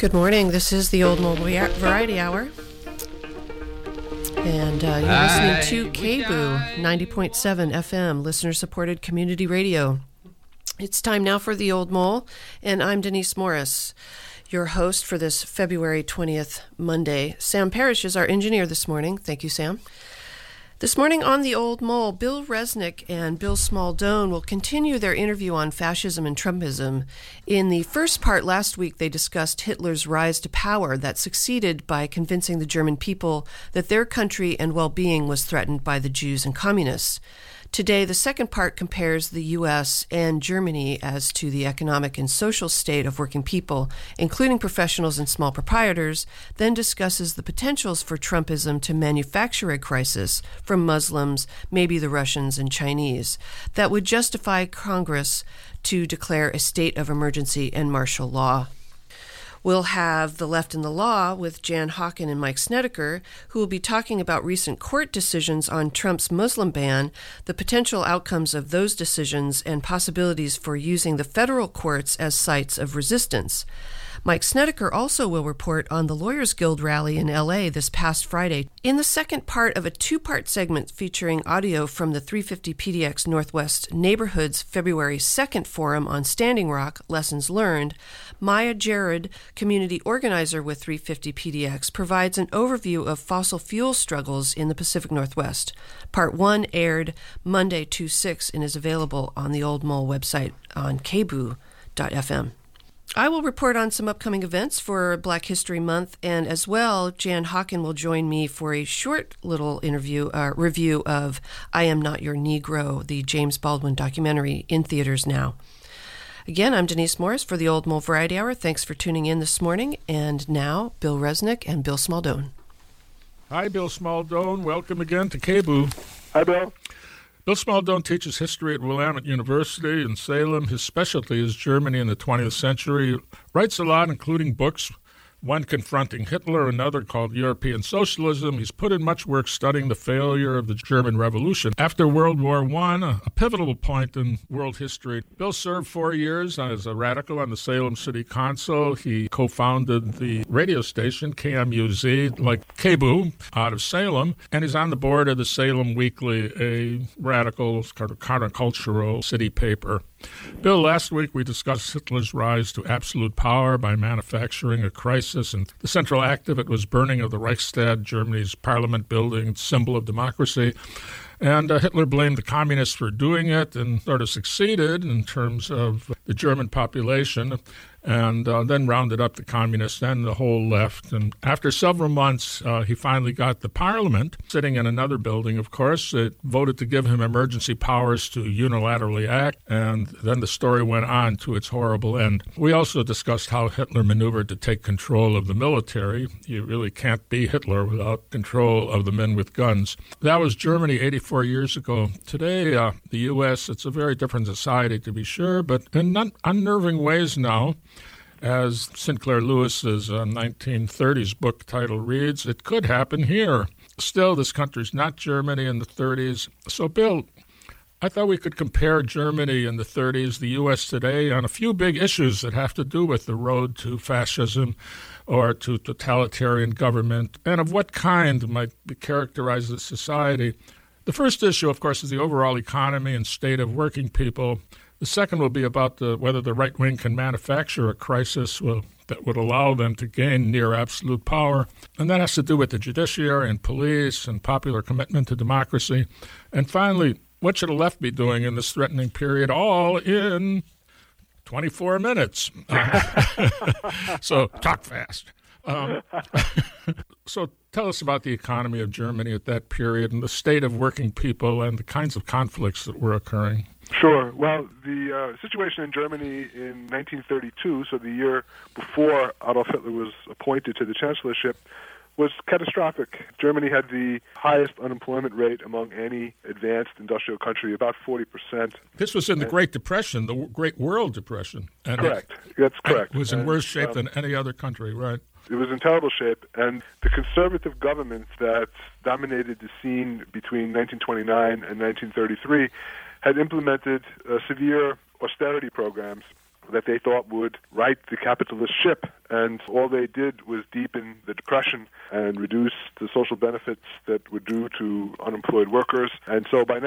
Good morning. This is the Old Mole Variety Hour. And you're listening to KBOO 90.7 FM, listener-supported community radio. It's time now for the Old Mole, and I'm Denise Morris, your host for this February 20th Monday. Sam Parrish is our engineer this morning. Thank you, Sam. This morning on the Old Mole, Bill Resnick and Bill Smaldone will continue their interview on fascism and Trumpism. In the first part last week, they discussed Hitler's rise to power that succeeded by convincing the German people that their country and well-being was threatened by the Jews and communists. Today, the second part compares the U.S. and Germany as to the economic and social state of working people, including professionals and small proprietors, then discusses the potentials for Trumpism to manufacture a crisis from Muslims, maybe the Russians and Chinese, that would justify Congress to declare a state of emergency and martial law. We'll have The Left and the Law with Jan Hawken and Mike Snedeker, who will be talking about recent court decisions on Trump's Muslim ban, the potential outcomes of those decisions, and possibilities for using the federal courts as sites of resistance. Mike Snedeker also will report on the Lawyers Guild rally in L.A. this past Friday. In the second part of a two-part segment featuring audio from the 350 PDX Northwest Neighborhoods February 2nd Forum on Standing Rock, Lessons Learned, Maya Jared, community organizer with 350 PDX, provides an overview of fossil fuel struggles in the Pacific Northwest. Part 1 aired Monday 2/6 and is available on the Old Mole website on kboo.fm. I will report on some upcoming events for Black History Month, and as well, Jan Hawken will join me for a short little review of I Am Not Your Negro, the James Baldwin documentary in theaters now. Again, I'm Denise Morris for the Old Mole Variety Hour. Thanks for tuning in this morning. And now, Bill Resnick and Bill Smaldone. Hi, Bill Smaldone. Welcome again to KBOO. Hi, Bill. Bill Smaldone teaches history at Willamette University in Salem. His specialty is Germany in the 20th century. Writes a lot, including books, one confronting Hitler, another called European Socialism. He's put in much work studying the failure of the German Revolution. After World War I, a pivotal point in world history, Bill served 4 years as a radical on the Salem City Council. He co-founded the radio station, KMUZ, like KBOO, out of Salem, and he's on the board of the Salem Weekly, a radical, kind of countercultural city paper. Bill, last week we discussed Hitler's rise to absolute power by manufacturing a crisis, and the central act of it was burning of the Reichstag, Germany's parliament building, symbol of democracy. And Hitler blamed the communists for doing it and sort of succeeded in terms of the German population, and then rounded up the communists and the whole left. And after several months, he finally got the parliament, sitting in another building, of course. It voted to give him emergency powers to unilaterally act, and then the story went on to its horrible end. We also discussed how Hitler maneuvered to take control of the military. You really can't be Hitler without control of the men with guns. That was Germany 84 years ago. Today, the U.S., it's a very different society, to be sure, but in unnerving ways now. As Sinclair Lewis's 1930s book title reads, it could happen here. Still, this country's not Germany in the 30s. So, Bill, I thought we could compare Germany in the 30s, the U.S. today, on a few big issues that have to do with the road to fascism or to totalitarian government, and of what kind might characterize the society. The first issue, of course, is the overall economy and state of working people. The second will be about whether the right wing can manufacture a crisis that would allow them to gain near absolute power. And that has to do with the judiciary and police and popular commitment to democracy. And finally, what should the left be doing in this threatening period, all in 24 minutes? So talk fast. So tell us about the economy of Germany at that period and the state of working people and the kinds of conflicts that were occurring. Sure. Well, the situation in Germany in 1932, so the year before Adolf Hitler was appointed to the chancellorship, was catastrophic. Germany had the highest unemployment rate among any advanced industrial country, about 40%. This was in the Great Depression, the Great World Depression. And correct. That's correct. It was in worse shape than any other country, right? It was in terrible shape, and the conservative governments that dominated the scene between 1929 and 1933 had implemented severe austerity programs that they thought would right the capitalist ship. And all they did was deepen the depression and reduce the social benefits that were due to unemployed workers. And so by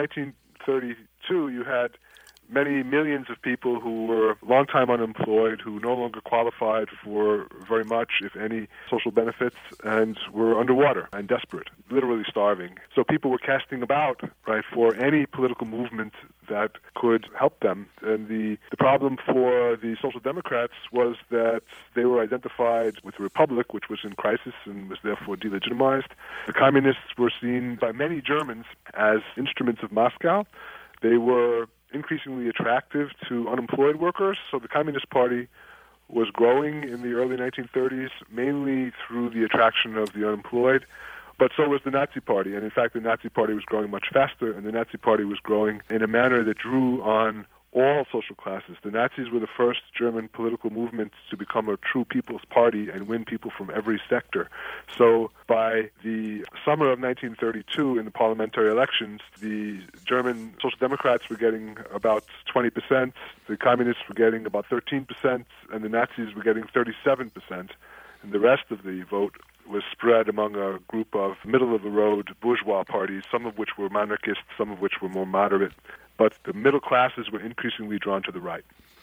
1932, you had many millions of people who were long-time unemployed, who no longer qualified for very much, if any, social benefits, and were underwater and desperate, literally starving. So people were casting about, right, for any political movement that could help them. And the problem for the Social Democrats was that they were identified with the Republic, which was in crisis and was therefore delegitimized. The Communists were seen by many Germans as instruments of Moscow. They were increasingly attractive to unemployed workers, so the Communist Party was growing in the early 1930s, mainly through the attraction of the unemployed, but so was the Nazi Party. And in fact, the Nazi Party was growing much faster, and the Nazi Party was growing in a manner that drew on all social classes. The Nazis were the first German political movement to become a true people's party and win people from every sector. So by the summer of 1932, in the parliamentary elections, the German Social Democrats were getting about 20%, the Communists were getting about 13%, and the Nazis were getting 37%. And the rest of the vote was spread among a group of middle-of-the-road bourgeois parties, some of which were monarchists, some of which were more moderate. But the middle classes were increasingly drawn to the right.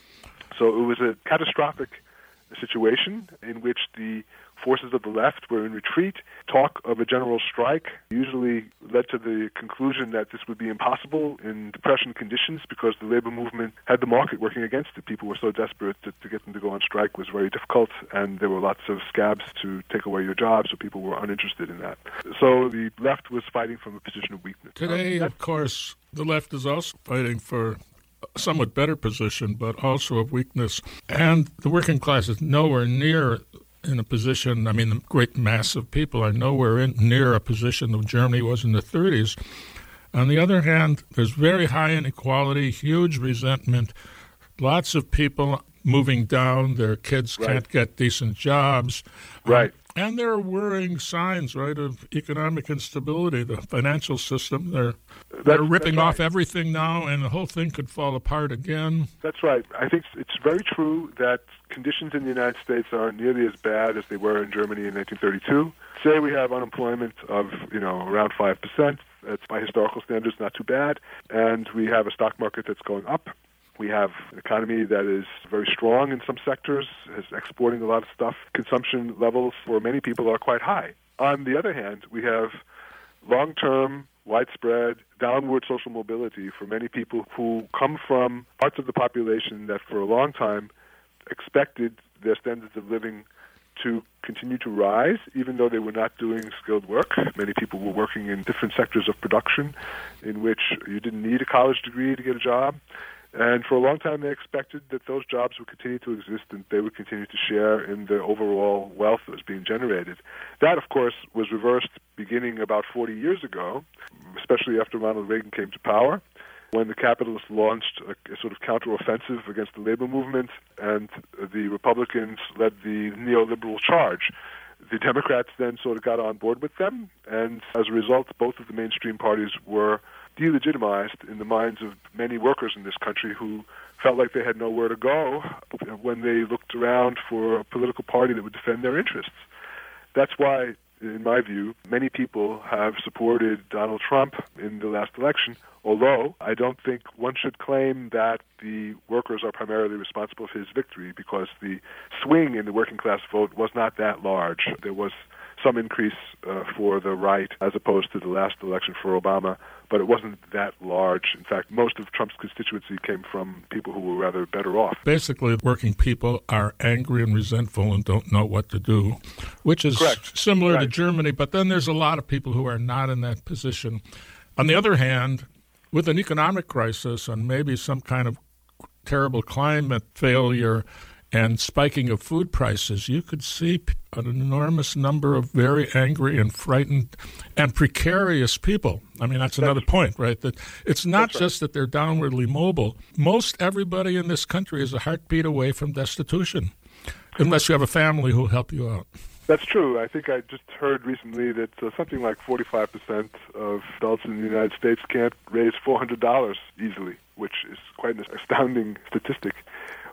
So it was a catastrophic situation in which the forces of the left were in retreat. Talk of a general strike usually led to the conclusion that this would be impossible in depression conditions because the labor movement had the market working against it. People were so desperate that to get them to go on strike was very difficult, and there were lots of scabs to take away your job, so people were uninterested in that. So the left was fighting from a position of weakness. Today, of course, the left is also fighting for a somewhat better position, but also of weakness. And the working class is nowhere near in a position, I mean, the great mass of people are nowhere near a position that Germany was in the 30s. On the other hand, there's very high inequality, huge resentment, lots of people moving down, their kids can't get decent jobs. Right. And there are worrying signs, right, of economic instability. The financial system, they're ripping off everything now, and the whole thing could fall apart again. That's right. I think it's very true that conditions in the United States aren't nearly as bad as they were in Germany in 1932. Say we have unemployment of, around 5%. That's by historical standards not too bad. And we have a stock market that's going up. We have an economy that is very strong in some sectors, is exporting a lot of stuff. Consumption levels for many people are quite high. On the other hand, we have long-term, widespread, downward social mobility for many people who come from parts of the population that for a long time expected their standards of living to continue to rise, even though they were not doing skilled work. Many people were working in different sectors of production in which you didn't need a college degree to get a job. And for a long time, they expected that those jobs would continue to exist and they would continue to share in the overall wealth that was being generated. That, of course, was reversed beginning about 40 years ago, especially after Ronald Reagan came to power, when the capitalists launched a sort of counteroffensive against the labor movement, and the Republicans led the neoliberal charge. The Democrats then sort of got on board with them, and as a result, both of the mainstream parties were delegitimized in the minds of many workers in this country who felt like they had nowhere to go when they looked around for a political party that would defend their interests. That's why, in my view, many people have supported Donald Trump in the last election, although I don't think one should claim that the workers are primarily responsible for his victory, because the swing in the working class vote was not that large. There was some increase for the right as opposed to the last election for Obama, but it wasn't that large. In fact, most of Trump's constituency came from people who were rather better off. Basically, working people are angry and resentful and don't know what to do, which is similar to Germany, but then there's a lot of people who are not in that position. On the other hand, with an economic crisis and maybe some kind of terrible climate failure and spiking of food prices, you could see an enormous number of very angry and frightened and precarious people. I mean, that's another point, right? That it's not just that they're downwardly mobile. Most everybody in this country is a heartbeat away from destitution, unless you have a family who'll help you out. That's true. I think I just heard recently that something like 45% of adults in the United States can't raise $400 easily, which is quite an astounding statistic.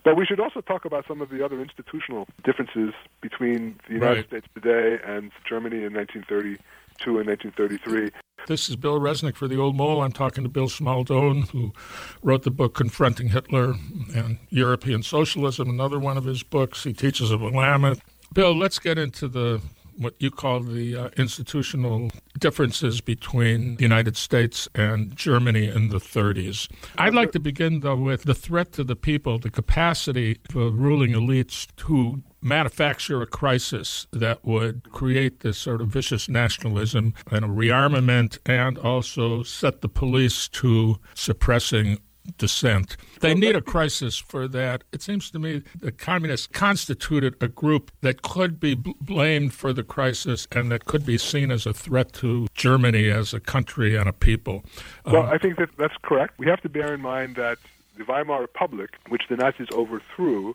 But we should also talk about some of the other institutional differences between the United States today and Germany in 1932 and 1933. This is Bill Resnick for The Old Mole. I'm talking to Bill Smaldone, who wrote the book Confronting Hitler and European Socialism, another one of his books. He teaches at Willamette. Bill, let's get into what you call the institutional differences between the United States and Germany in the 30s. I'd like to begin, though, with the threat to the people, the capacity for ruling elites to manufacture a crisis that would create this sort of vicious nationalism and a rearmament, and also set the police to suppressing dissent. They need a crisis for that. It seems to me the communists constituted a group that could be blamed for the crisis and that could be seen as a threat to Germany as a country and a people. Well, I think that's correct. We have to bear in mind that the Weimar Republic, which the Nazis overthrew,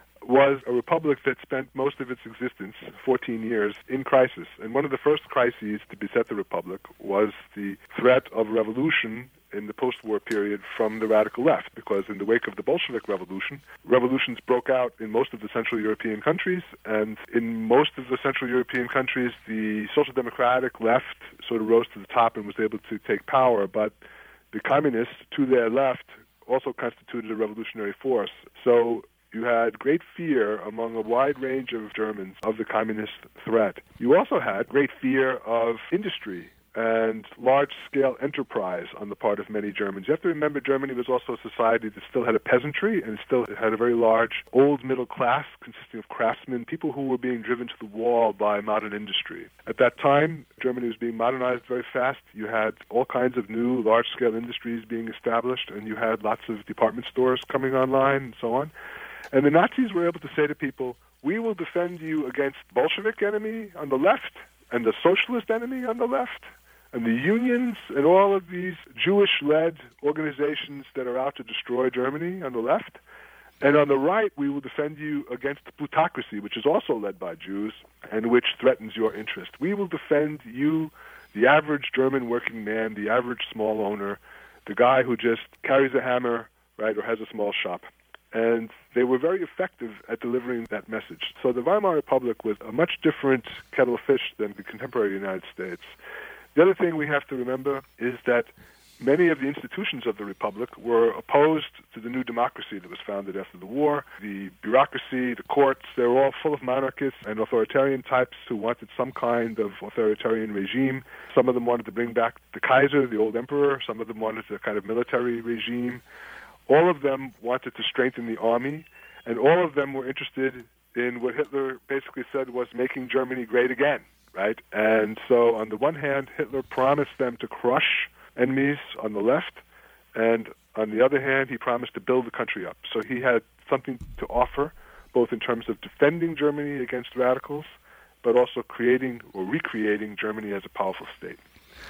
was a republic that spent most of its existence, 14 years, in crisis. And one of the first crises to beset the republic was the threat of revolution in the post-war period from the radical left, because in the wake of the Bolshevik Revolution, revolutions broke out in most of the Central European countries, and in most of the Central European countries, the Social Democratic left sort of rose to the top and was able to take power, but the communists, to their left, also constituted a revolutionary force. So you had great fear among a wide range of Germans of the communist threat. You also had great fear of industry and large-scale enterprise on the part of many Germans. You have to remember Germany was also a society that still had a peasantry and still had a very large old middle class consisting of craftsmen, people who were being driven to the wall by modern industry. At that time, Germany was being modernized very fast. You had all kinds of new large-scale industries being established, and you had lots of department stores coming online and so on. And the Nazis were able to say to people, we will defend you against Bolshevik enemy on the left and the socialist enemy on the left, and the unions and all of these Jewish-led organizations that are out to destroy Germany on the left. And on the right, we will defend you against the plutocracy, which is also led by Jews and which threatens your interest. We will defend you, the average German working man, the average small owner, the guy who just carries a hammer, right, or has a small shop. And they were very effective at delivering that message. So the Weimar Republic was a much different kettle of fish than the contemporary United States. The other thing we have to remember is that many of the institutions of the Republic were opposed to the new democracy that was founded after the war. The bureaucracy, the courts, they were all full of monarchists and authoritarian types who wanted some kind of authoritarian regime. Some of them wanted to bring back the Kaiser, the old emperor. Some of them wanted a kind of military regime. All of them wanted to strengthen the army, and all of them were interested in what Hitler basically said was making Germany great again, right? And so on the one hand, Hitler promised them to crush enemies on the left, and on the other hand, he promised to build the country up. So he had something to offer, both in terms of defending Germany against radicals, but also creating or recreating Germany as a powerful state.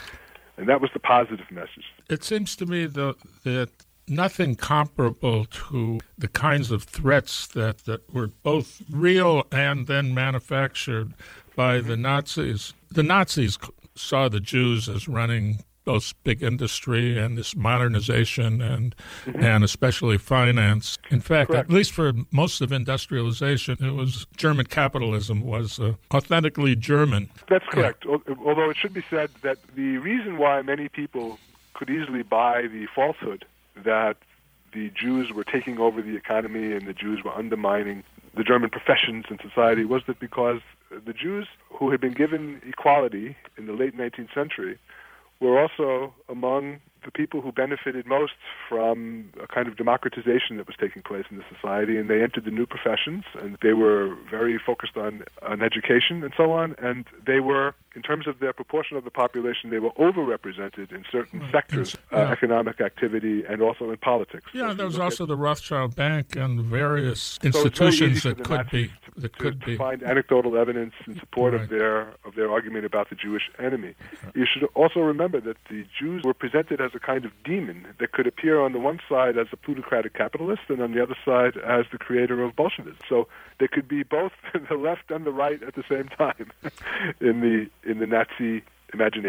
And that was the positive message. It seems to me, though, that nothing comparable to the kinds of threats that were both real and then manufactured by the Nazis. The Nazis saw the Jews as running both big industry and this modernization and especially finance. In fact, Correct. At least for most of industrialization, it was German capitalism was authentically German. That's correct. Yeah. Although it should be said that the reason why many people could easily buy the falsehood that the Jews were taking over the economy and the Jews were undermining the German professions and society was that because the Jews who had been given equality in the late 19th century were also among the people who benefited most from a kind of democratization that was taking place in the society, and they entered the new professions, and they were very focused on education and so on, and they were, in terms of their proportion of the population, they were overrepresented in certain sectors, economic activity, and also in politics. Yeah, there was also the Rothschild Bank and various institutions that could be to find anecdotal evidence in support of their argument about the Jewish enemy. You should also remember that the Jews were presented as a kind of demon that could appear on the one side as a plutocratic capitalist and on the other side as the creator of Bolshevism. So they could be both the left and the right at the same time in the Nazi imagination.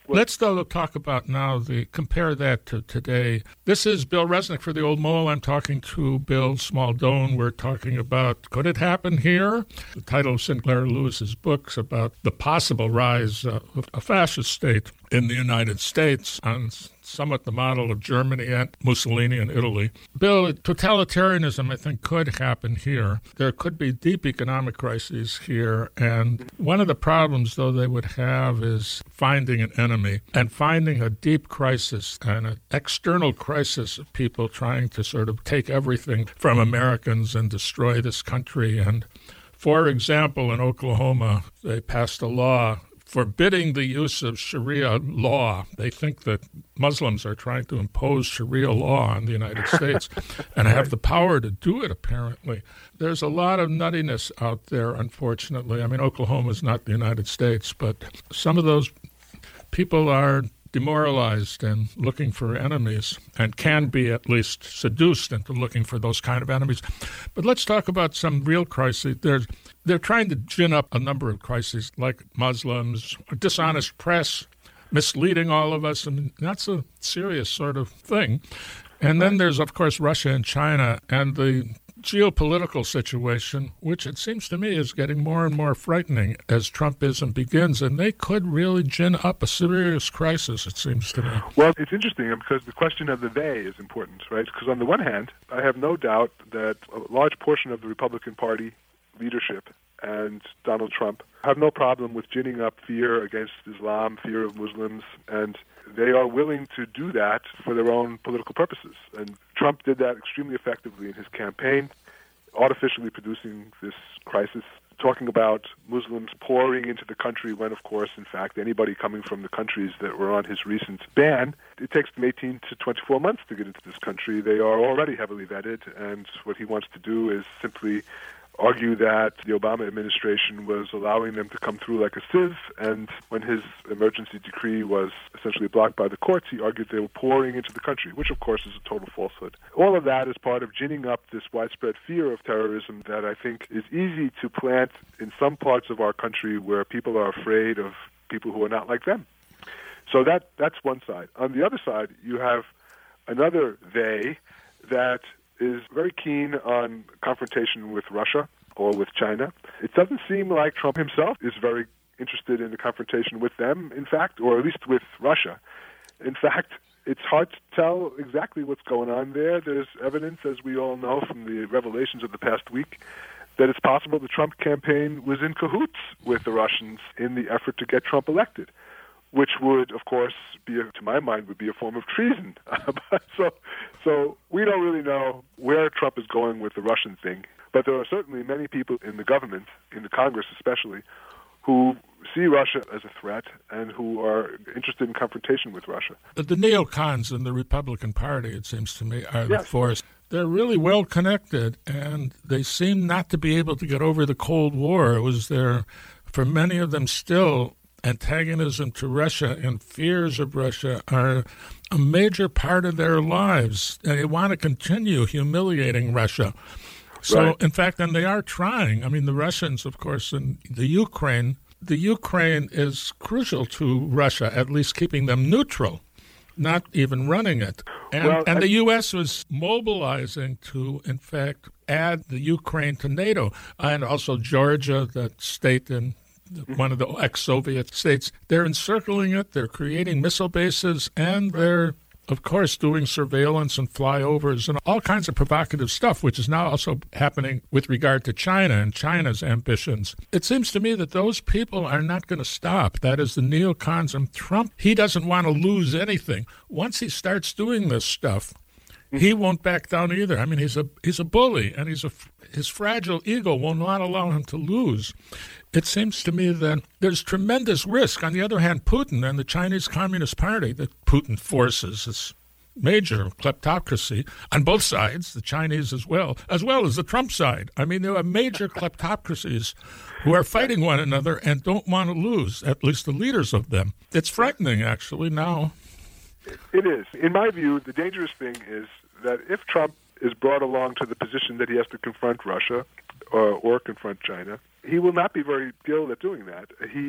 Let's, though, talk about now, compare that to today. This is Bill Resnick for the Old Mole. I'm talking to Bill Smaldone. We're talking about, could it happen here? The title of Sinclair Lewis's books about the possible rise of a fascist state in the United States on somewhat the model of Germany and Mussolini and Italy. Bill, totalitarianism, I think, could happen here. There could be deep economic crises here, and one of the problems, though, they would have is finding an enemy and finding a deep crisis and an external crisis of people trying to sort of take everything from Americans and destroy this country. And, for example, in Oklahoma, they passed a law forbidding the use of Sharia law. They think that Muslims are trying to impose Sharia law on the United States and have the power to do it, apparently. There's a lot of nuttiness out there, unfortunately. I mean, Oklahoma is not the United States, but some of those people are demoralized and looking for enemies and can be at least seduced into looking for those kind of enemies. But let's talk about some real crises. They're trying to gin up a number of crises like Muslims, a dishonest press, misleading all of us, and that's a serious sort of thing. And then there's, of course, Russia and China and the geopolitical situation, which it seems to me is getting more and more frightening as Trumpism begins, and they could really gin up a serious crisis, it seems to me. Well, it's interesting because the question of the they is important, right? Because on the one hand, I have no doubt that a large portion of the Republican Party leadership and Donald Trump have no problem with ginning up fear against Islam, fear of Muslims, and they are willing to do that for their own political purposes. And Trump did that extremely effectively in his campaign, artificially producing this crisis, talking about Muslims pouring into the country when, of course, in fact, anybody coming from the countries that were on his recent ban, it takes them 18 to 24 months to get into this country. They are already heavily vetted, and what he wants to do is simply argue that the Obama administration was allowing them to come through like a sieve, and when his emergency decree was essentially blocked by the courts, he argued they were pouring into the country, which of course is a total falsehood. All of that is part of ginning up this widespread fear of terrorism that I think is easy to plant in some parts of our country where people are afraid of people who are not like them. So that's one side. On the other side, you have another they that is very keen on confrontation with Russia or with China. It doesn't seem like Trump himself is very interested in the confrontation with them, in fact, or at least with Russia. In fact, it's hard to tell exactly what's going on there. There's evidence, as we all know from the revelations of the past week, that it's possible the Trump campaign was in cahoots with the Russians in the effort to get Trump elected, which would, of course, to my mind, would be a form of treason. So we don't really know where Trump is going with the Russian thing, but there are certainly many people in the government, in the Congress especially, who see Russia as a threat and who are interested in confrontation with Russia. The neocons in the Republican Party, it seems to me, are the force. They're really well connected, and they seem not to be able to get over the Cold War. It was there, for many of them still, antagonism to Russia and fears of Russia are a major part of their lives. They want to continue humiliating Russia. So, right. In fact, and they are trying. I mean, the Russians, of course, and the Ukraine is crucial to Russia, at least keeping them neutral, not even running it. And the U.S. was mobilizing to, in fact, add the Ukraine to NATO, and also Georgia, that state in one of the ex-Soviet states. They're encircling it, they're creating missile bases, and they're, of course, doing surveillance and flyovers and all kinds of provocative stuff, which is now also happening with regard to China and China's ambitions. It seems to me that those people are not going to stop. That is the neocons, and Trump, he doesn't want to lose anything. Once he starts doing this stuff, he won't back down either. I mean, he's a bully, and his fragile ego will not allow him to lose. It seems to me that there's tremendous risk. On the other hand, Putin and the Chinese Communist Party, that Putin forces this major kleptocracy on both sides, the Chinese as well as the Trump side. I mean, there are major kleptocracies who are fighting one another and don't want to lose, at least the leaders of them. It's frightening, actually, now. It is. In my view, the dangerous thing is that if Trump is brought along to the position that he has to confront Russia or confront China, he will not be very skilled at doing that. He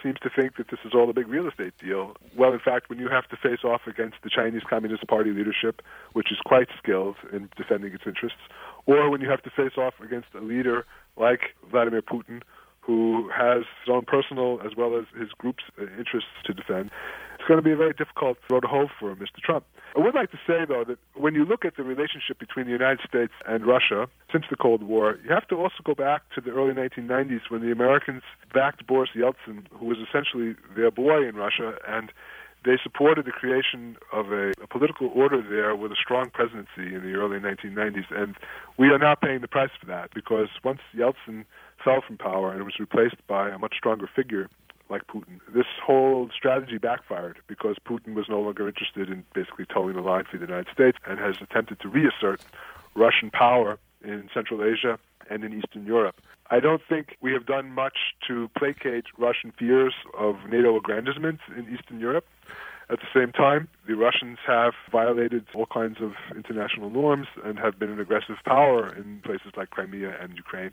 seems to think that this is all a big real estate deal. Well, in fact, when you have to face off against the Chinese Communist Party leadership, which is quite skilled in defending its interests, or when you have to face off against a leader like Vladimir Putin, who has his own personal as well as his group's interests to defend, it's going to be a very difficult road to hoe for Mr. Trump. I would like to say, though, that when you look at the relationship between the United States and Russia since the Cold War, you have to also go back to the early 1990s when the Americans backed Boris Yeltsin, who was essentially their boy in Russia, and they supported the creation of a political order there with a strong presidency in the early 1990s. And we are now paying the price for that, because once Yeltsin fell from power and was replaced by a much stronger figure like Putin, this whole strategy backfired because Putin was no longer interested in basically towing the line for the United States and has attempted to reassert Russian power in Central Asia and in Eastern Europe. I don't think we have done much to placate Russian fears of NATO aggrandizement in Eastern Europe. At the same time, the Russians have violated all kinds of international norms and have been an aggressive power in places like Crimea and Ukraine.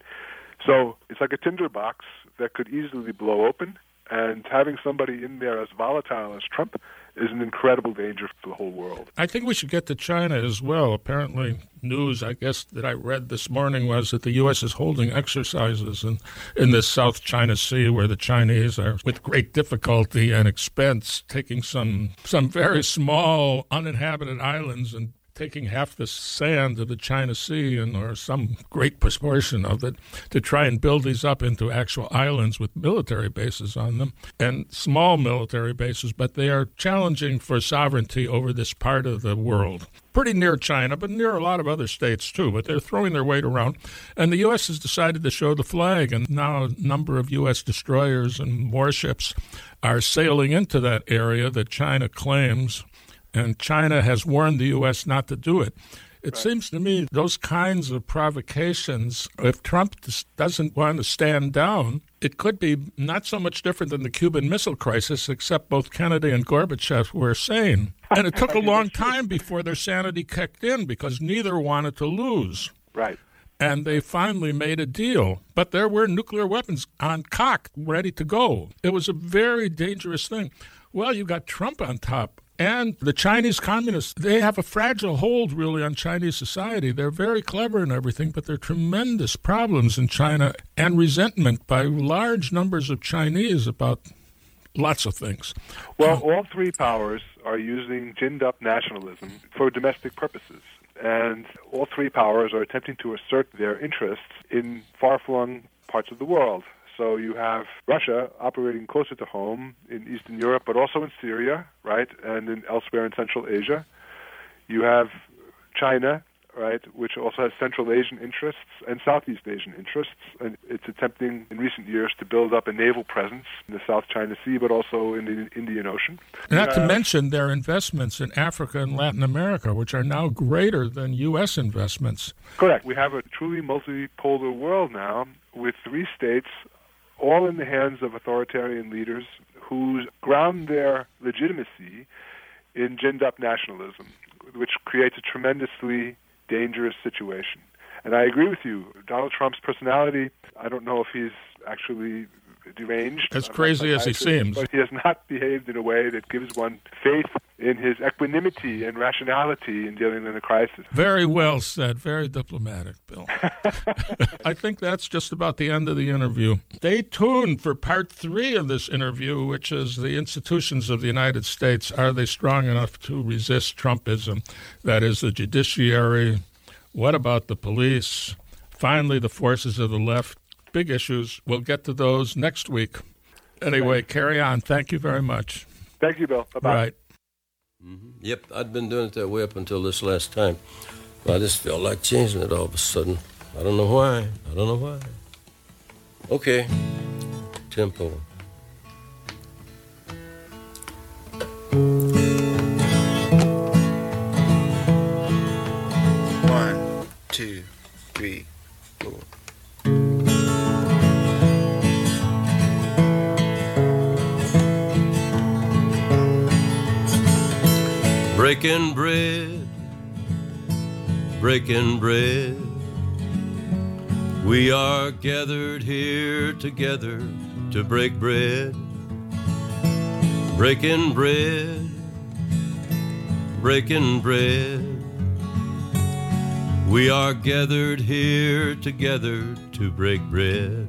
So it's like a tinderbox that could easily blow open, and having somebody in there as volatile as Trump is an incredible danger for the whole world. I think we should get to China as well. Apparently, news, I guess, that I read this morning was that the U.S. is holding exercises in the South China Sea, where the Chinese are, with great difficulty and expense, taking some very small uninhabited islands and taking half the sand of the China Sea or some great proportion of it to try and build these up into actual islands with military bases on them and small military bases, but they are challenging for sovereignty over this part of the world. Pretty near China, but near a lot of other states too, but they're throwing their weight around. And the U.S. has decided to show the flag, and now a number of U.S. destroyers and warships are sailing into that area that China claims, and China has warned the U.S. not to do it. It seems to me those kinds of provocations, if Trump doesn't want to stand down, it could be not so much different than the Cuban Missile Crisis, except both Kennedy and Gorbachev were sane. And it took a long time before their sanity kicked in because neither wanted to lose. Right. And they finally made a deal. But there were nuclear weapons on cock, ready to go. It was a very dangerous thing. Well, you got Trump on top. And the Chinese communists, they have a fragile hold, really, on Chinese society. They're very clever and everything, but there are tremendous problems in China and resentment by large numbers of Chinese about lots of things. Well, all three powers are using ginned-up nationalism for domestic purposes. And all three powers are attempting to assert their interests in far-flung parts of the world. So you have Russia operating closer to home in Eastern Europe, but also in Syria, right, and elsewhere in Central Asia. You have China, right, which also has Central Asian interests and Southeast Asian interests, and it's attempting in recent years to build up a naval presence in the South China Sea, but also in the Indian Ocean. Not to mention their investments in Africa and Latin America, which are now greater than U.S. investments. Correct. We have a truly multipolar world now with three states all in the hands of authoritarian leaders who ground their legitimacy in ginned-up nationalism, which creates a tremendously dangerous situation. And I agree with you. Donald Trump's personality, I don't know if he's actually deranged. As crazy as he seems. But he has not behaved in a way that gives one faith in his equanimity and rationality in dealing with a crisis. Very well said. Very diplomatic, Bill. I think that's just about the end of the interview. Stay tuned for part 3 of this interview, which is the institutions of the United States. Are they strong enough to resist Trumpism? That is the judiciary. What about the police? Finally, the forces of the left. Big issues. We'll get to those next week. Anyway, carry on. Thank you very much. Thank you, Bill. Bye-bye. Right. Mm-hmm. Yep, I'd been doing it that way up until this last time. But I just felt like changing it all of a sudden. I don't know why. Okay. Tempo. 1, 2, 3, 4. Breaking bread, breaking bread. We are gathered here together to break bread. breaking bread, breaking bread. We are gathered here together to break bread.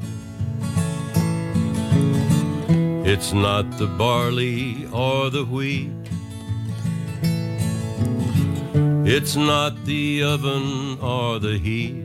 It's not the barley or the wheat. It's not the oven or the heat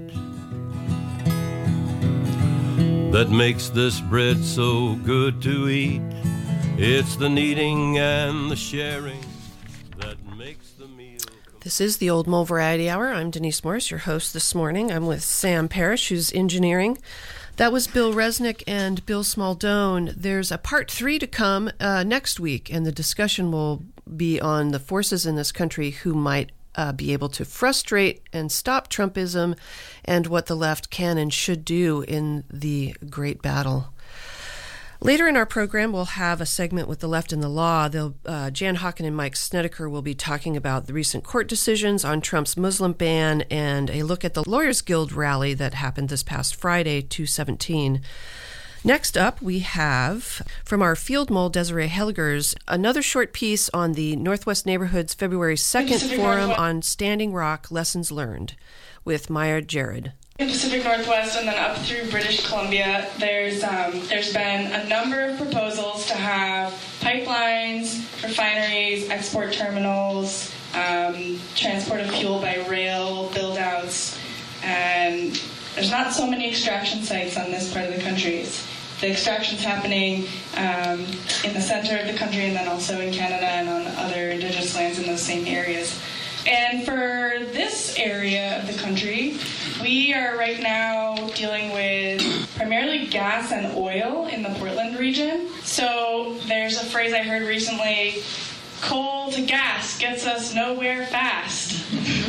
that makes this bread so good to eat. It's the kneading and the sharing that makes the meal. This is the Old Mole Variety Hour. I'm Denise Morris, your host this morning. I'm with Sam Parrish, who's engineering. That was Bill Resnick and Bill Smaldone. There's a part 3 to come next week, and the discussion will be on the forces in this country who might be able to frustrate and stop Trumpism and what the left can and should do in the great battle. Later in our program, we'll have a segment with the left and the law. Jan Hawken and Mike Snedeker will be talking about the recent court decisions on Trump's Muslim ban and a look at the Lawyers Guild rally that happened this past Friday, 2/17. Next up, we have, from our field mole, Desiree Helgers, another short piece on the Northwest Neighborhood's February 2nd forum on Standing Rock Lessons Learned with Maya Jared. In Pacific Northwest and then up through British Columbia, there's been a number of proposals to have pipelines, refineries, export terminals, transport of fuel by rail, build-outs, and there's not so many extraction sites on this part of the country. The extraction's happening in the center of the country and then also in Canada and on other Indigenous lands in those same areas. And for this area of the country, we are right now dealing with primarily gas and oil in the Portland region. So there's a phrase I heard recently, coal to gas gets us nowhere fast.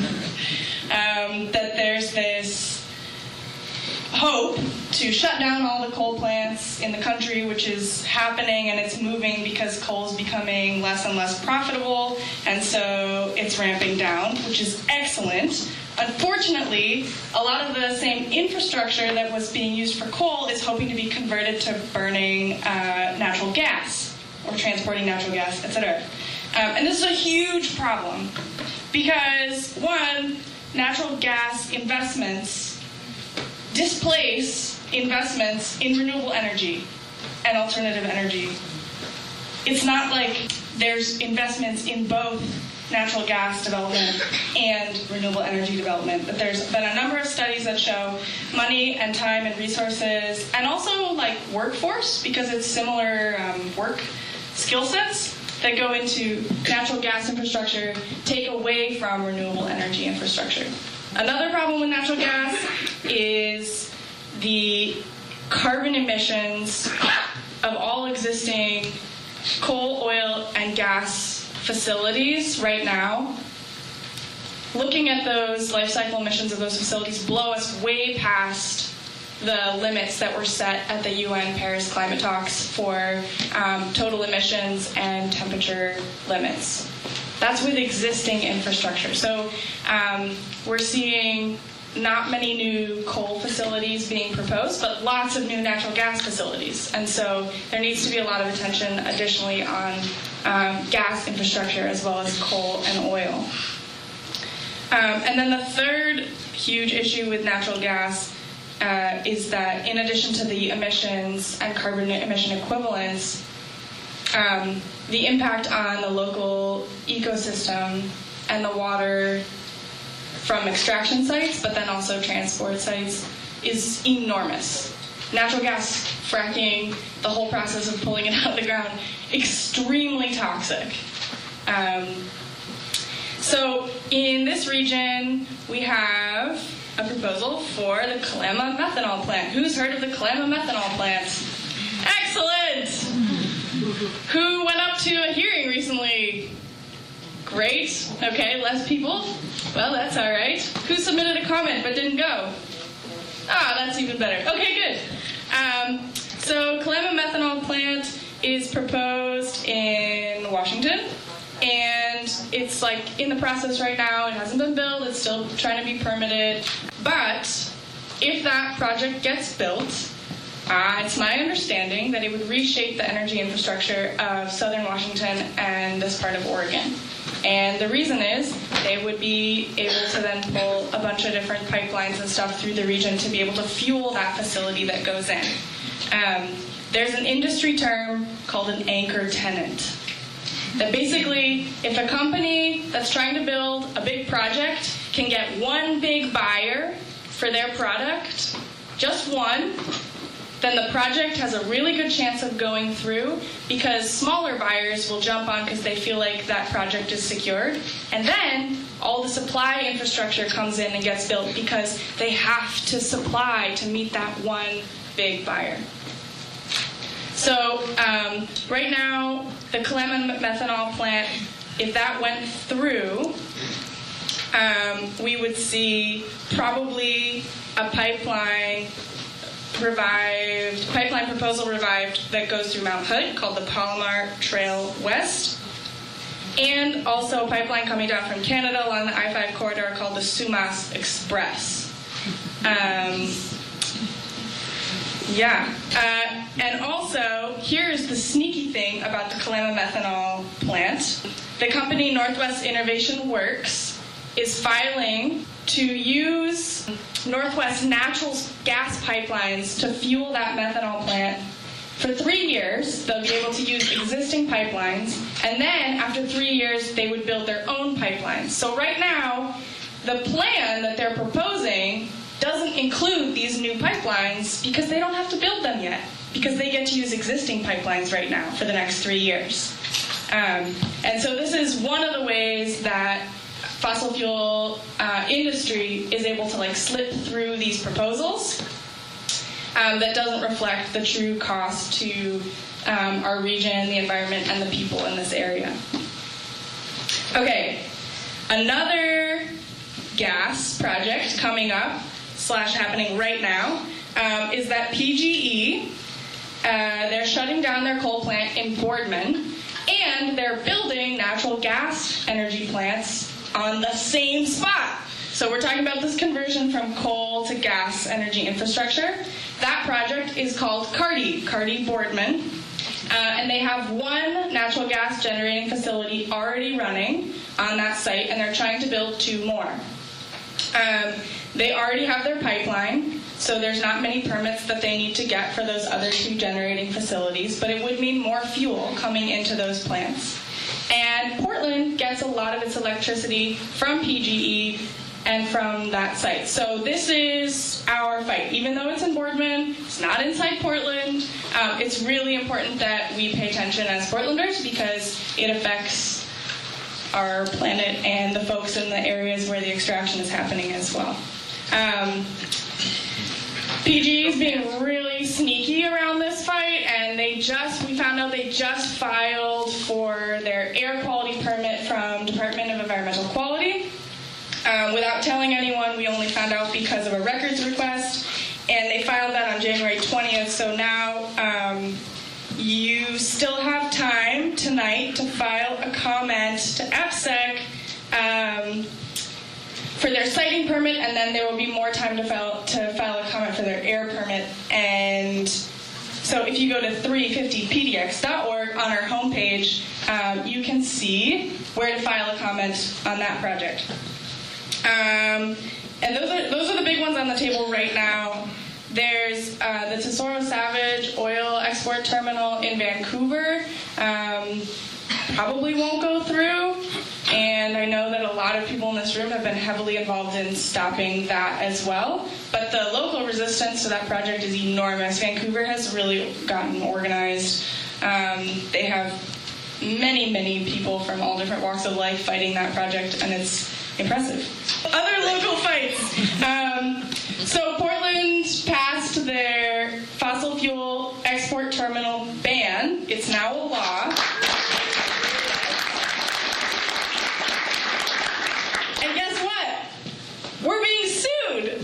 That there's this hope to shut down all the coal plants in the country, which is happening, and it's moving because coal is becoming less and less profitable, and so it's ramping down, which is excellent. Unfortunately, a lot of the same infrastructure that was being used for coal is hoping to be converted to burning natural gas or transporting natural gas, etc. And this is a huge problem because, one, natural gas investments displace investments in renewable energy and alternative energy. It's not like there's investments in both natural gas development and renewable energy development, but there's been a number of studies that show money and time and resources, and also like workforce, because it's similar work skill sets that go into natural gas infrastructure take away from renewable energy infrastructure. Another problem with natural gas is the carbon emissions of all existing coal, oil, and gas facilities right now. Looking at those life cycle emissions of those facilities blow us way past the limits that were set at the UN Paris climate talks for total emissions and temperature limits. That's with existing infrastructure. So we're seeing not many new coal facilities being proposed, but lots of new natural gas facilities. And so there needs to be a lot of attention additionally on gas infrastructure as well as coal and oil. And then the third huge issue with natural gas is that in addition to the emissions and carbon emission equivalents, the impact on the local ecosystem and the water from extraction sites, but then also transport sites, is enormous. Natural gas fracking, the whole process of pulling it out of the ground, extremely toxic. So in this region, we have a proposal for the Kalama methanol plant. Who's heard of the Kalama methanol plant? Excellent! Who went up to a hearing recently? Great. Okay, less people. Well, that's all right. Who submitted a comment but didn't go? Ah, that's even better. Okay, good. So Kalama methanol plant is proposed in Washington, and it's like in the process right now. It hasn't been built. It's still trying to be permitted. But if that project gets built, It's my understanding that it would reshape the energy infrastructure of southern Washington and this part of Oregon. And the reason is they would be able to then pull a bunch of different pipelines and stuff through the region to be able to fuel that facility that goes in. There's an industry term called an anchor tenant. That basically, if a company that's trying to build a big project can get one big buyer for their product, just one, then the project has a really good chance of going through because smaller buyers will jump on because they feel like that project is secured. And then all the supply infrastructure comes in and gets built because they have to supply to meet that one big buyer. So right now, the Kalama methanol plant, if that went through, we would see probably a pipeline proposal revived that goes through Mount Hood called the Palomar Trail West, and also a pipeline coming down from Canada along the I-5 corridor called the Sumas Express. And also, here's the sneaky thing about the Kalama methanol plant. The company Northwest Innovation Works is filing to use Northwest natural gas pipelines to fuel that methanol plant. For 3 years, they'll be able to use existing pipelines, and then after 3 years, they would build their own pipelines. So right now, the plan that they're proposing doesn't include these new pipelines because they don't have to build them yet, because they get to use existing pipelines right now for the next 3 years. And so this is one of the ways that fossil fuel industry is able to slip through these proposals that doesn't reflect the true cost to our region, the environment, and the people in this area. Okay, another gas project coming up / happening right now is that PGE, they're shutting down their coal plant in Boardman, and they're building natural gas energy plants on the same spot. So we're talking about this conversion from coal to gas energy infrastructure. That project is called Carty Boardman, and they have one natural gas generating facility already running on that site, and they're trying to build 2 more. They already have their pipeline, so there's not many permits that they need to get for those other 2 generating facilities, but it would mean more fuel coming into those plants. And Portland gets a lot of its electricity from PGE and from that site. So this is our fight. Even though it's in Boardman, it's not inside Portland. It's really important that we pay attention as Portlanders because it affects our planet and the folks in the areas where the extraction is happening as well. PGE is being really sneaky around this fight, and we found out they just filed for their air quality permit from Department of Environmental Quality. Without telling anyone, we only found out because of a records request, and they filed that on January 20th, so now you still have time tonight to file a comment to EPSEC for their siting permit, and then there will be more time to file a comment for their air permit. And so if you go to 350pdx.org on our homepage, you can see where to file a comment on that project. And those are the big ones on the table right now. There's the Tesoro Savage oil export terminal in Vancouver. Probably won't go through, and I know that a lot of people in this room have been heavily involved in stopping that as well, but the local resistance to that project is enormous. Vancouver has really gotten organized. They have many people from all different walks of life fighting that project, and it's impressive. Other local fights. So Portland passed their fossil fuel export terminal ban. It's now a law. And guess what? We're being sued.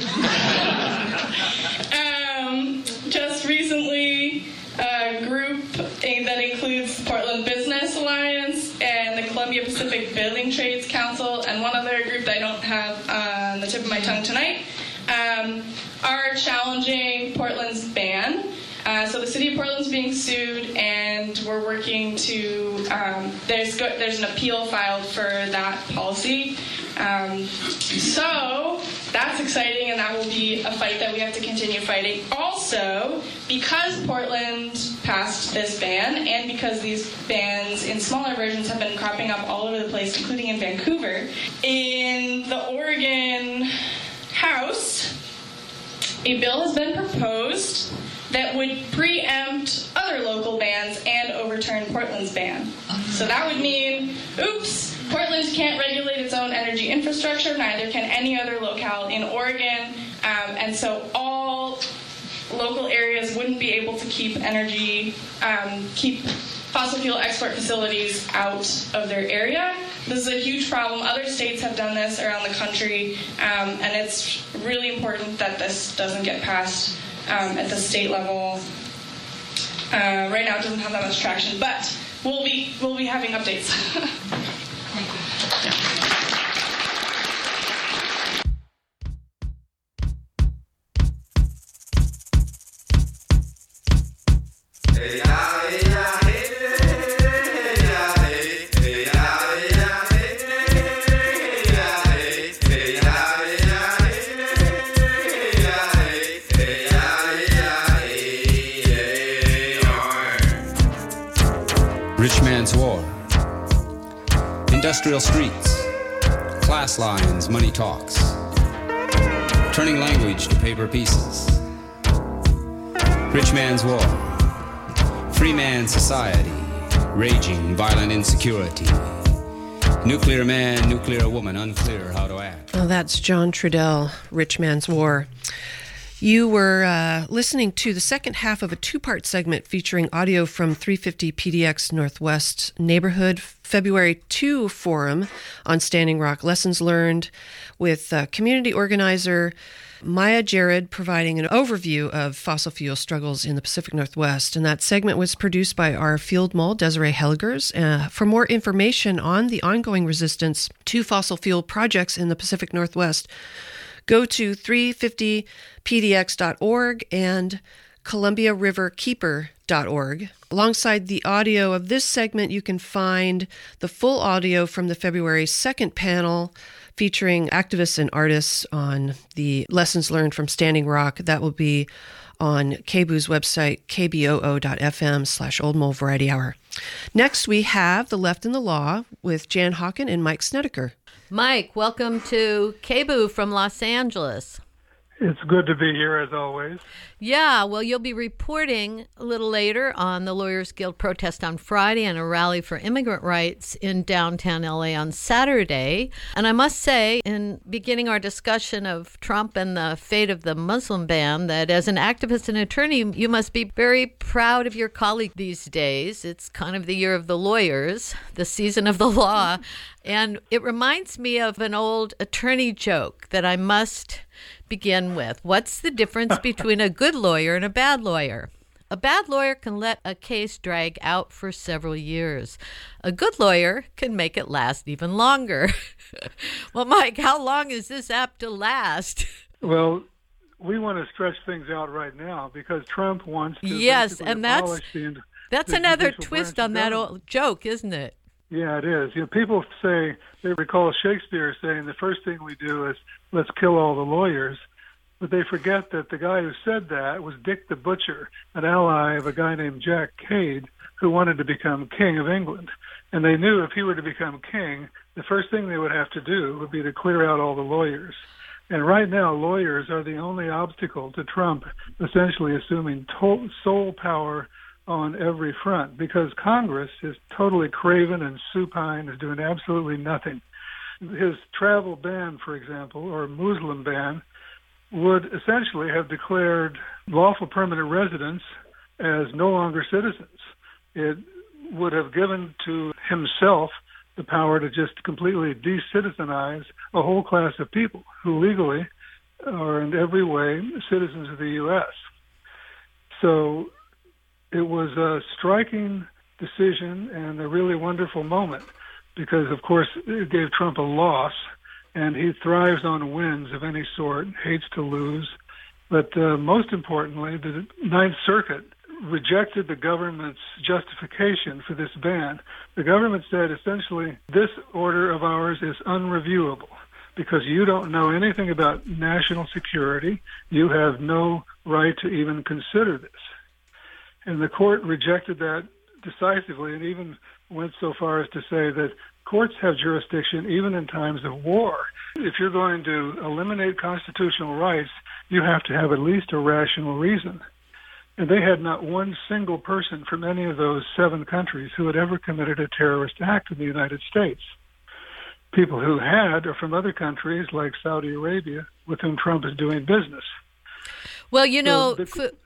Just recently, a group that includes Portland Business Alliance and the Columbia Pacific Building Trades Council and one other group that I don't have on the tip of my tongue tonight, are challenging Portland's ban. being sued, and we're working to, there's an appeal filed for that policy. So that's exciting, and that will be a fight that we have to continue fighting. Also, because Portland passed this ban, and because these bans in smaller versions have been cropping up all over the place, including in Vancouver, in the Oregon House, a bill has been proposed that would preempt other local bans and overturn Portland's ban. So that would mean, oops, Portland can't regulate its own energy infrastructure, neither can any other locale in Oregon, and so all local areas wouldn't be able to keep keep fossil fuel export facilities out of their area. This is a huge problem. Other states have done this around the country, and it's really important that this doesn't get passed at the state level. Right now it doesn't have that much traction, but we'll be having updates. Thank you. Rich Man's War. Industrial streets. Class lines, money talks. Turning language to paper pieces. Rich Man's War. Free man society. Raging violent insecurity. Nuclear man, nuclear woman, unclear how to act. Well, that's John Trudell, Rich Man's War. You were listening to the second half of a two-part segment featuring audio from 350 PDX Northwest Neighborhood February 2 Forum on Standing Rock Lessons Learned, with community organizer Maya Jared providing an overview of fossil fuel struggles in the Pacific Northwest. And that segment was produced by our field mole, Desiree Helligers. For more information on the ongoing resistance to fossil fuel projects in the Pacific Northwest, go to 350pdx.org and columbiariverkeeper.org. Alongside the audio of this segment, you can find the full audio from the February 2nd panel featuring activists and artists on the lessons learned from Standing Rock. That will be on KBOO's website, kboo.fm/Old Mole Variety Hour. Next, we have The Left and the Law with Jan Hawken and Mike Snedeker. Mike, welcome to KBOO from Los Angeles. It's good to be here, as always. Yeah, well, you'll be reporting a little later on the Lawyers Guild protest on Friday and a rally for immigrant rights in downtown LA on Saturday. And I must say, in beginning our discussion of Trump and the fate of the Muslim ban, that as an activist and attorney, you must be very proud of your colleague these days. It's kind of the year of the lawyers, the season of the law. And it reminds me of an old attorney joke that I must begin with. What's the difference between a good lawyer and a bad lawyer? A bad lawyer can let a case drag out for several years. A good lawyer can make it last even longer. Well, Mike, how long is this apt to last? Well, we want to stretch things out right now because Trump wants to and that's another twist on that old joke, isn't it? Yeah, it is. People say, they recall Shakespeare saying the first thing we do is let's kill all the lawyers. But they forget that the guy who said that was Dick the Butcher, an ally of a guy named Jack Cade, who wanted to become king of England. And they knew if he were to become king, the first thing they would have to do would be to clear out all the lawyers. And right now, lawyers are the only obstacle to Trump essentially assuming sole power on every front, because Congress is totally craven and supine, is doing absolutely nothing. His travel ban, for example, or Muslim ban, would essentially have declared lawful permanent residents as no longer citizens. It would have given to himself the power to just completely de-citizenize a whole class of people who legally are in every way citizens of the U.S. So it was a striking decision and a really wonderful moment because, of course, it gave Trump a loss, and he thrives on wins of any sort, hates to lose. But most importantly, the Ninth Circuit rejected the government's justification for this ban. The government said essentially, this order of ours is unreviewable because you don't know anything about national security. You have no right to even consider this. And the court rejected that decisively and even went so far as to say that courts have jurisdiction even in times of war. If you're going to eliminate constitutional rights, you have to have at least a rational reason. And they had not one single person from any of those 7 countries who had ever committed a terrorist act in the United States. People who had are from other countries like Saudi Arabia, with whom Trump is doing business. Well, you know,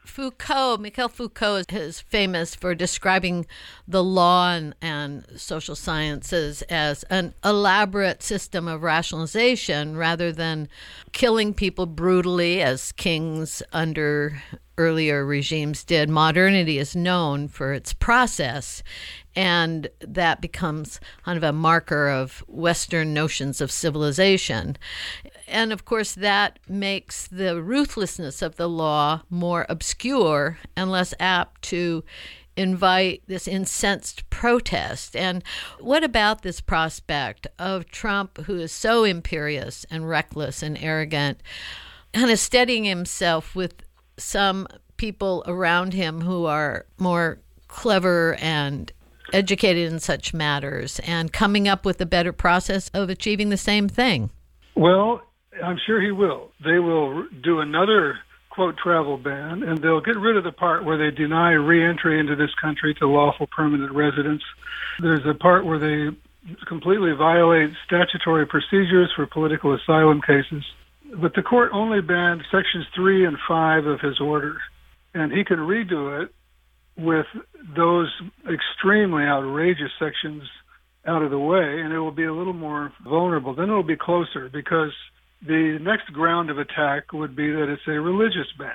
Michel Foucault is famous for describing the law and social sciences as an elaborate system of rationalization rather than killing people brutally as kings under earlier regimes did. Modernity is known for its process, and that becomes kind of a marker of Western notions of civilization. And of course, that makes the ruthlessness of the law more obscure and less apt to invite this incensed protest. And what about this prospect of Trump, who is so imperious and reckless and arrogant, kind of steadying himself with some people around him who are more clever and educated in such matters and coming up with a better process of achieving the same thing? Well, I'm sure he will. They will do another, quote, travel ban, and they'll get rid of the part where they deny re-entry into this country to lawful permanent residents. There's a part where they completely violate statutory procedures for political asylum cases. But the court only banned sections 3 and 5 of his order, and he can redo it with those extremely outrageous sections out of the way, and it will be a little more vulnerable. Then it will be closer, because the next ground of attack would be that it's a religious ban.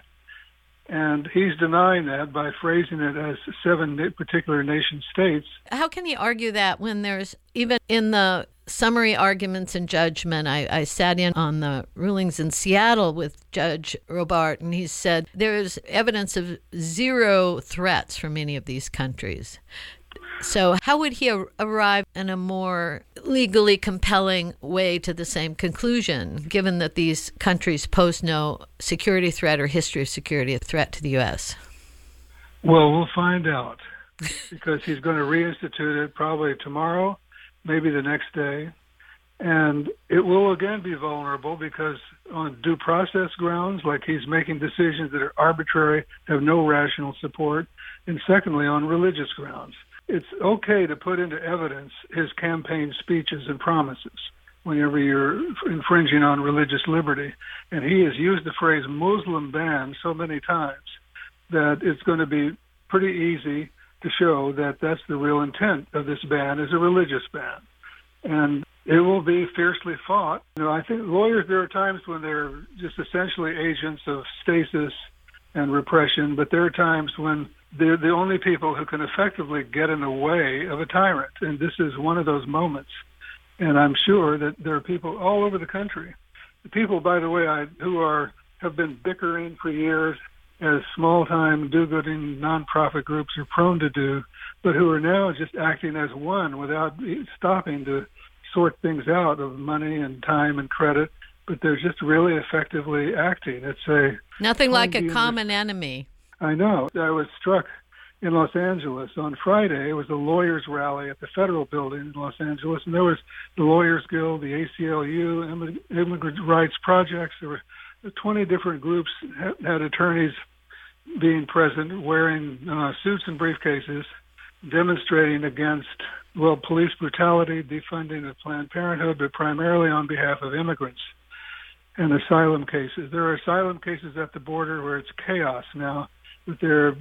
And he's denying that by phrasing it as 7 particular nation states. How can he argue that when there's, even in the summary arguments and judgment, I sat in on the rulings in Seattle with Judge Robart, and he said there's evidence of 0 threats from any of these countries. So how would he arrive in a more legally compelling way to the same conclusion, given that these countries pose no security threat or history of security threat to the U.S.? Well, we'll find out, because he's going to reinstitute it probably tomorrow, maybe the next day. And it will again be vulnerable because on due process grounds, like he's making decisions that are arbitrary, have no rational support, and secondly, on religious grounds. It's okay to put into evidence his campaign speeches and promises whenever you're infringing on religious liberty. And he has used the phrase Muslim ban so many times that it's going to be pretty easy to show that that's the real intent of this ban, is a religious ban. And it will be fiercely fought. You know, I think lawyers, there are times when they're just essentially agents of stasis and repression, but there are times when they're the only people who can effectively get in the way of a tyrant. And this is one of those moments. And I'm sure that there are people all over the country, people, by the way, who have been bickering for years, as small-time do-gooding nonprofit groups are prone to do, but who are now just acting as one without stopping to sort things out of money and time and credit. But they're just really effectively acting. It's nothing like a common enemy. I know. I was struck in Los Angeles on Friday. It was a lawyers' rally at the Federal Building in Los Angeles, and there was the Lawyers Guild, the ACLU, Immigrant Rights Projects. There were 20 different groups had attorneys being present, wearing suits and briefcases, demonstrating against, police brutality, defunding of Planned Parenthood, but primarily on behalf of immigrants and asylum cases. There are asylum cases at the border where it's chaos now. But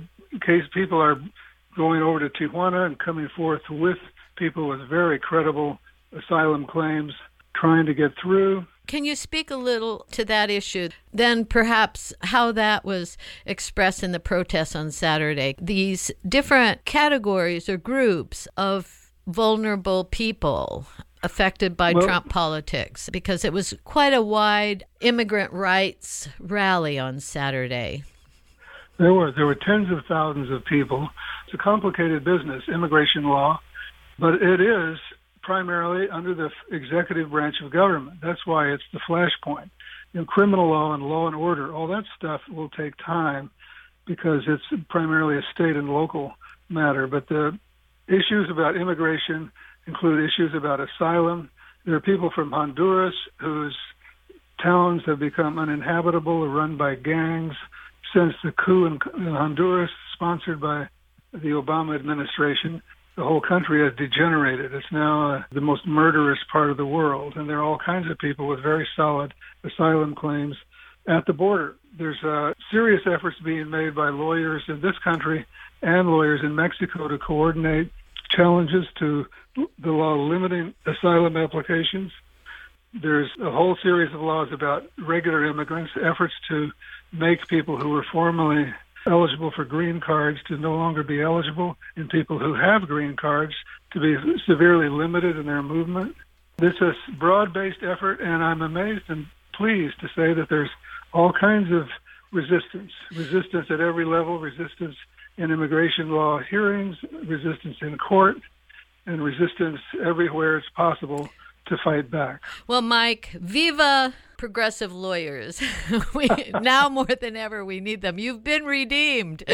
people are going over to Tijuana and coming forth with people with very credible asylum claims, trying to get through. Can you speak a little to that issue? Then perhaps how that was expressed in the protests on Saturday. These different categories or groups of vulnerable people affected by Trump politics, because it was quite a wide immigrant rights rally on Saturday. There were tens of thousands of people. It's a complicated business, immigration law, but it is primarily under the executive branch of government. That's why it's the flashpoint. Criminal law and law and order, all that stuff will take time because it's primarily a state and local matter. But the issues about immigration include issues about asylum. There are people from Honduras whose towns have become uninhabitable or run by gangs since the coup in Honduras, sponsored by the Obama administration. The whole country has degenerated. It's now the most murderous part of the world, and there are all kinds of people with very solid asylum claims at the border. There's serious efforts being made by lawyers in this country and lawyers in Mexico to coordinate challenges to the law limiting asylum applications. There's a whole series of laws about regular immigrants, efforts to make people who were formerly eligible for green cards to no longer be eligible, and people who have green cards to be severely limited in their movement. This is a broad-based effort, and I'm amazed and pleased to say that there's all kinds of resistance at every level, resistance in immigration law hearings, resistance in court, and resistance everywhere it's possible to fight back. Well, Mike, viva progressive lawyers. Now more than ever, we need them. You've been redeemed.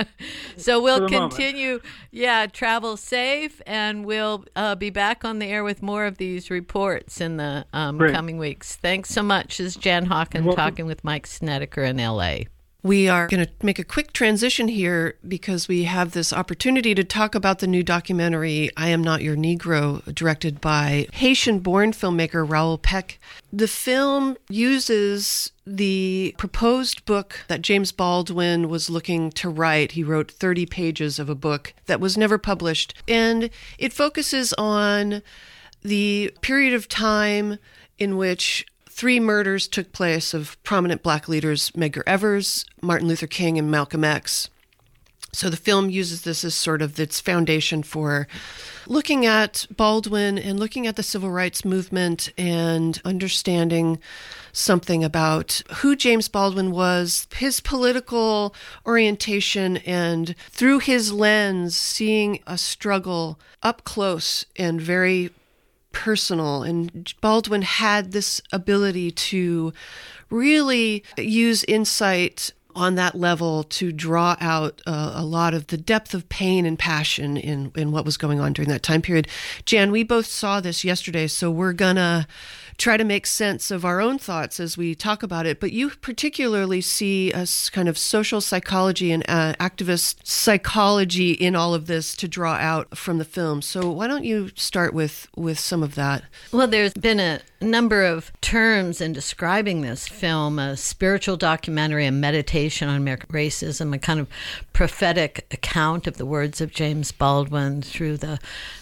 So we'll continue. Yeah, travel safe, and we'll be back on the air with more of these reports in the coming weeks. Thanks so much. This is Jan Hawken talking with Mike Snedeker in L.A. We are going to make a quick transition here because we have this opportunity to talk about the new documentary, I Am Not Your Negro, directed by Haitian-born filmmaker Raoul Peck. The film uses the proposed book that James Baldwin was looking to write. He wrote 30 pages of a book that was never published, and it focuses on the period of time in which 3 murders took place of prominent black leaders, Medgar Evers, Martin Luther King, and Malcolm X. So the film uses this as sort of its foundation for looking at Baldwin and looking at the civil rights movement and understanding something about who James Baldwin was, his political orientation, and through his lens, seeing a struggle up close and very personal. And Baldwin had this ability to really use insight on that level to draw out a lot of the depth of pain and passion in what was going on during that time period. Jan, we both saw this yesterday, so we're gonna try to make sense of our own thoughts as we talk about it. But you particularly see a kind of social psychology and activist psychology in all of this to draw out from the film. So why don't you start with some of that? Well, there's been a number of terms in describing this film: a spiritual documentary, a meditation on American racism, a kind of prophetic account of the words of James Baldwin through the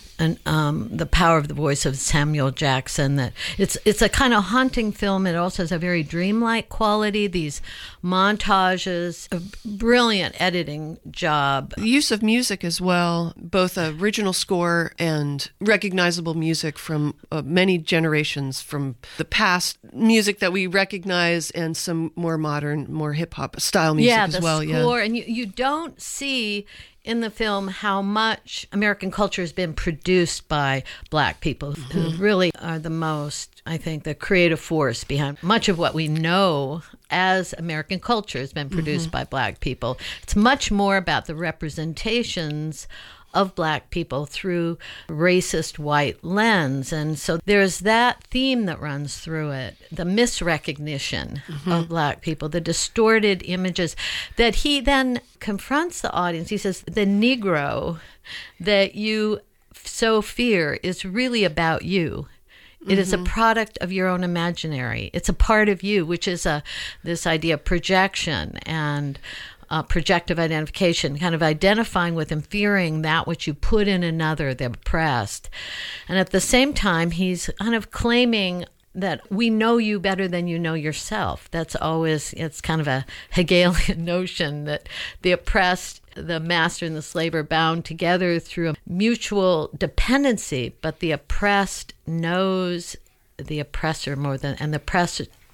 power of the voice of Samuel Jackson. That it's a kind of haunting film. It also has a very dreamlike quality. These montages, a brilliant editing job. The use of music as well, both original score and recognizable music from many generations from the past, music that we recognize, and some more modern, more hip hop style music as well. Yeah, the score, and you don't see in the film how much American culture has been produced by black people, who really are the most, I think, the creative force behind much of what we know as American culture has been produced by black people. It's much more about the representations of black people through racist white lens. And so there's that theme that runs through it, the misrecognition of black people, the distorted images that he then confronts the audience. He says, the Negro that you so fear is really about you. It is a product of your own imaginary. It's a part of you, which is this idea of projection and projective identification, kind of identifying with and fearing that which you put in another, the oppressed. And at the same time, he's kind of claiming that we know you better than you know yourself. That's always, it's kind of a Hegelian notion that the oppressed, the master and the slave are bound together through a mutual dependency, but the oppressed knows the oppressor more than, and the oppressor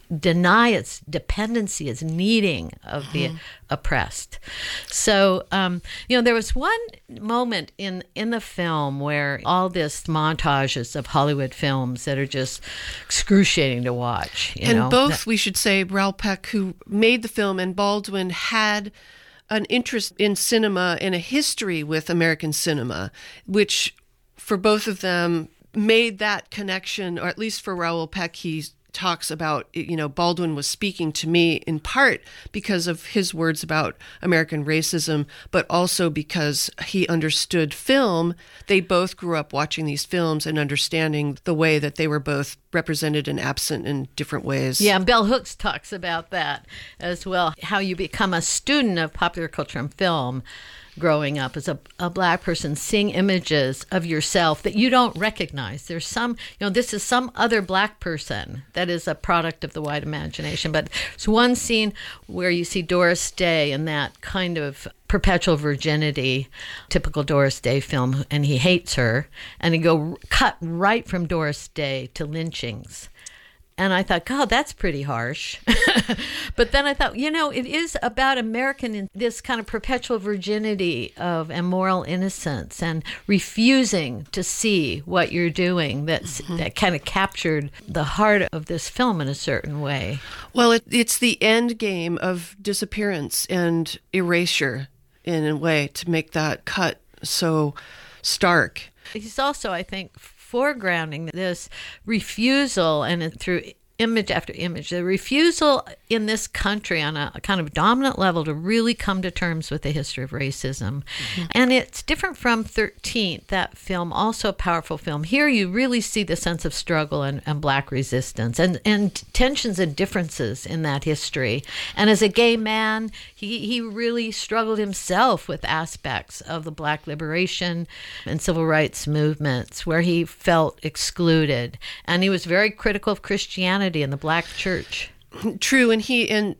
deny its dependency, its needing of the oppressed. So, there was one moment in the film where all this montages of Hollywood films that are just excruciating to watch. We should say, Raoul Peck, who made the film, and Baldwin had an interest in cinema and a history with American cinema, which for both of them made that connection, or at least for Raoul Peck, he talks about, Baldwin was speaking to me in part because of his words about American racism, but also because he understood film. They both grew up watching these films and understanding the way that they were both represented and absent in different ways. Yeah, and Bell Hooks talks about that as well, how you become a student of popular culture and film growing up as a Black person, seeing images of yourself that you don't recognize. There's some, this is some other Black person that is a product of the white imagination. But there's one scene where you see Doris Day in that kind of perpetual virginity, typical Doris Day film, and he hates her, and he cut right from Doris Day to lynchings. And I thought, God, that's pretty harsh. But then I thought, it is about American, this kind of perpetual virginity of immoral innocence and refusing to see what you're doing. That kind of captured the heart of this film in a certain way. Well, it's the end game of disappearance and erasure in a way to make that cut so stark. He's also, I think, foregrounding this refusal, and through image after image, the refusal in this country on a kind of dominant level to really come to terms with the history of racism. And it's different from 13th, that film, also a powerful film. Here you really see the sense of struggle and Black resistance and tensions and differences in that history. And as a gay man, he really struggled himself with aspects of the Black liberation and civil rights movements where he felt excluded. And he was very critical of Christianity in the Black church. True, and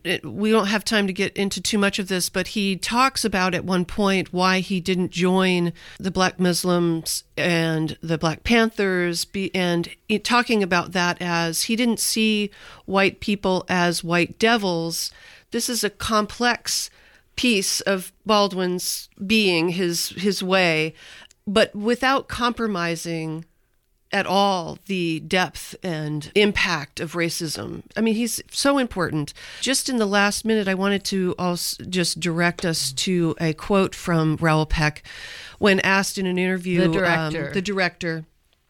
we don't have time to get into too much of this, but he talks about at one point why he didn't join the Black Muslims and the Black Panthers, and talking about that as he didn't see white people as white devils. This is a complex piece of Baldwin's being, his way, but without compromising at all the depth and impact of racism. I mean, he's so important. Just in the last minute, I wanted to also just direct us to a quote from Raoul Peck when asked in an interview, the director,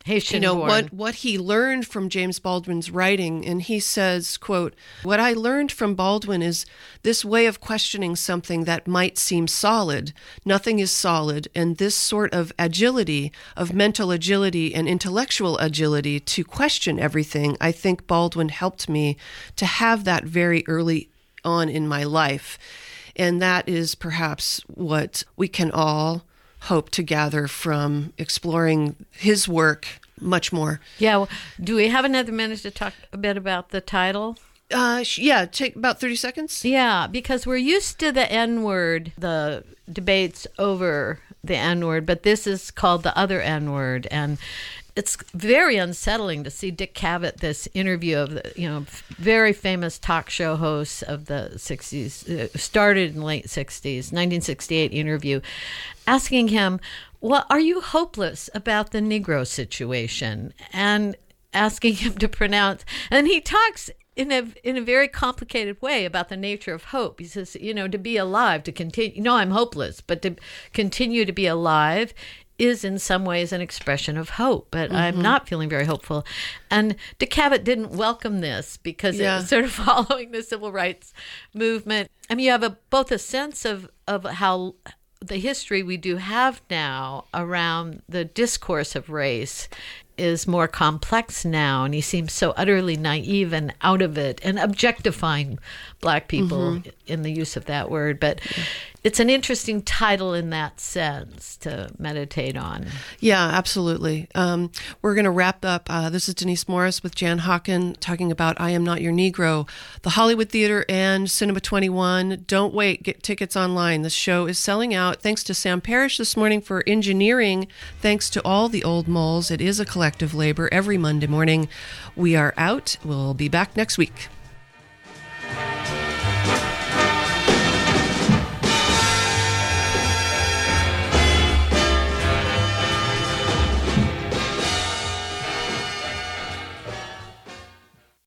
what he learned from James Baldwin's writing. And he says, quote, "What I learned from Baldwin is this way of questioning something that might seem solid. Nothing is solid. And this sort of agility, of mental agility and intellectual agility to question everything, I think Baldwin helped me to have that very early on in my life." And that is perhaps what we can all hope to gather from exploring his work much more. Yeah. Well, do we have another minute to talk a bit about the title? Yeah, take about 30 seconds. Yeah, because we're used to the N-word, the debates over the N-word, but this is called the other N-word. And it's very unsettling to see Dick Cavett, this interview of the, very famous talk show host of the 60s, started in the late 60s, 1968 interview, asking him, well, are you hopeless about the Negro situation? And asking him to pronounce, and he talks in a very complicated way about the nature of hope. He says, to be alive, to continue, I'm hopeless, but to continue to be alive is in some ways an expression of hope, but I'm not feeling very hopeful. And Dick Cavett didn't welcome this because it was sort of following the civil rights movement. I mean, you have both a sense of how the history we do have now around the discourse of race is more complex now, and he seems so utterly naive and out of it and objectifying Black people in the use of that word. But it's an interesting title in that sense to meditate on. Yeah, absolutely. We're going to wrap up. This is Denise Morris with Jan Hawken talking about I Am Not Your Negro, the Hollywood Theater and Cinema 21. Don't wait. Get tickets online. The show is selling out. Thanks to Sam Parrish this morning for engineering. Thanks to all the old moles. It is a collective labor every Monday morning. We are out. We'll be back next week.